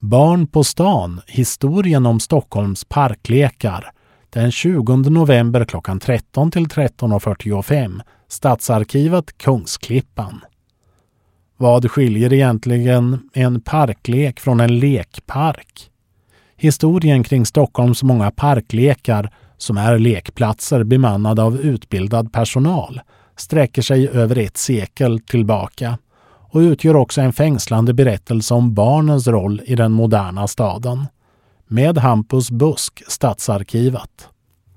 Barn på stan, historien om Stockholms parklekar. Den 20 november klockan 13 till 13.45. Stadsarkivet Kungsklippan. Vad skiljer egentligen en parklek från en lekpark? Historien kring Stockholms många parklekar, som är lekplatser bemannade av utbildad personal, sträcker sig över ett sekel tillbaka och utgör också en fängslande berättelse om barnens roll i den moderna staden. Med Hampus Busk, Stadsarkivet.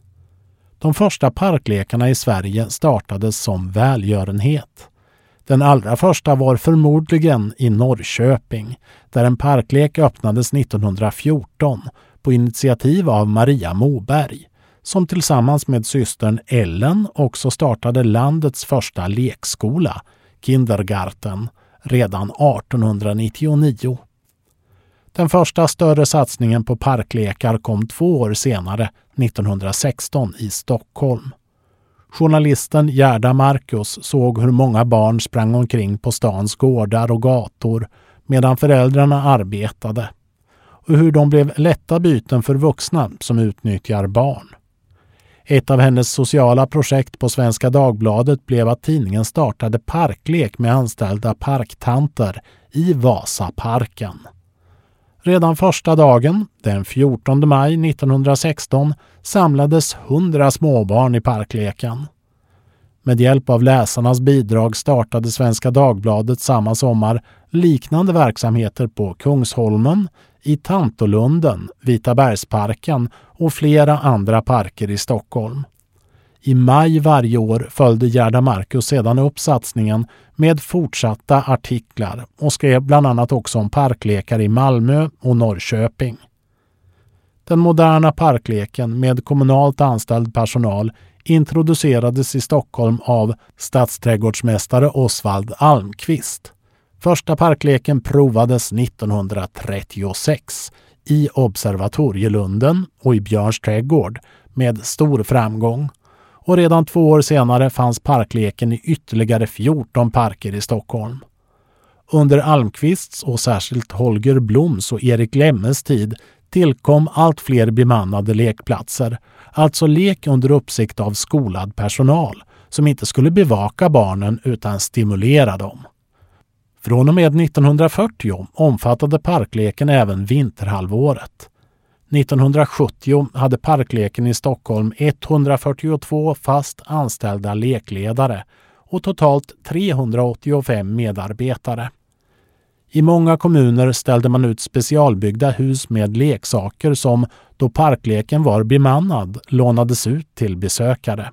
De första parklekarna i Sverige startades som välgörenhet. Den allra första var förmodligen i Norrköping, där en parklek öppnades 1914 på initiativ av Maria Moberg, som tillsammans med systern Ellen också startade landets första lekskola, Kindergarten, redan 1899. Den första större satsningen på parklekar kom 2 år senare, 1916, i Stockholm. Journalisten Gerda Marcus såg hur många barn sprang omkring på stans gårdar och gator medan föräldrarna arbetade, och hur de blev lätta byten för vuxna som utnyttjar barn. Ett av hennes sociala projekt på Svenska Dagbladet blev att tidningen startade parklek med anställda parktanter i Vasaparken. Redan första dagen, den 14 maj 1916, samlades 100 småbarn i parkleken. Med hjälp av läsarnas bidrag startade Svenska Dagbladet samma sommar liknande verksamheter på Kungsholmen, i Tantolunden, Vitabergsparken och flera andra parker i Stockholm. I maj varje år följde Gerda Marcus sedan upp satsningen med fortsatta artiklar och skrev bland annat också om parklekar i Malmö och Norrköping. Den moderna parkleken med kommunalt anställd personal introducerades i Stockholm av stadsträdgårdsmästare Osvald Almqvist. Första parkleken provades 1936 i Observatorielunden och i Björns trädgård med stor framgång. Och redan 2 år senare fanns parkleken i ytterligare 14 parker i Stockholm. Under Almqvists och särskilt Holger Bloms och Erik Lemmes tid tillkom allt fler bemannade lekplatser, alltså lek under uppsikt av skolad personal som inte skulle bevaka barnen utan stimulera dem. Från och med 1940 omfattade parkleken även vinterhalvåret. 1970 hade parkleken i Stockholm 142 fast anställda lekledare och totalt 385 medarbetare. I många kommuner ställde man ut specialbyggda hus med leksaker som, då parkleken var bemannad, lånades ut till besökare.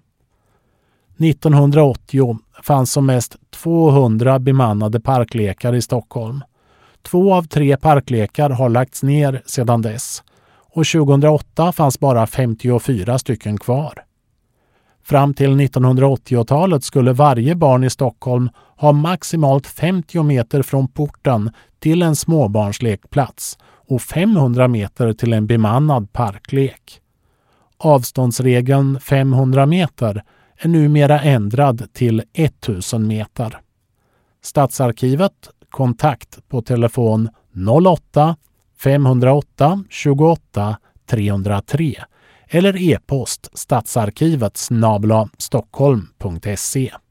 1980 fanns som mest 200 bemannade parklekar i Stockholm. 2 av 3 parklekar har lagts ner sedan dess och 2008 fanns bara 54 stycken kvar. Fram till 1980-talet skulle varje barn i Stockholm ha maximalt 50 meter från porten till en småbarnslekplats och 500 meter till en bemannad parklek. Avståndsregeln 500 meter är numera ändrad till 1000 meter. Stadsarkivet, kontakt på telefon 08 508 28 303 eller e-post stadsarkivet@stockholm.se.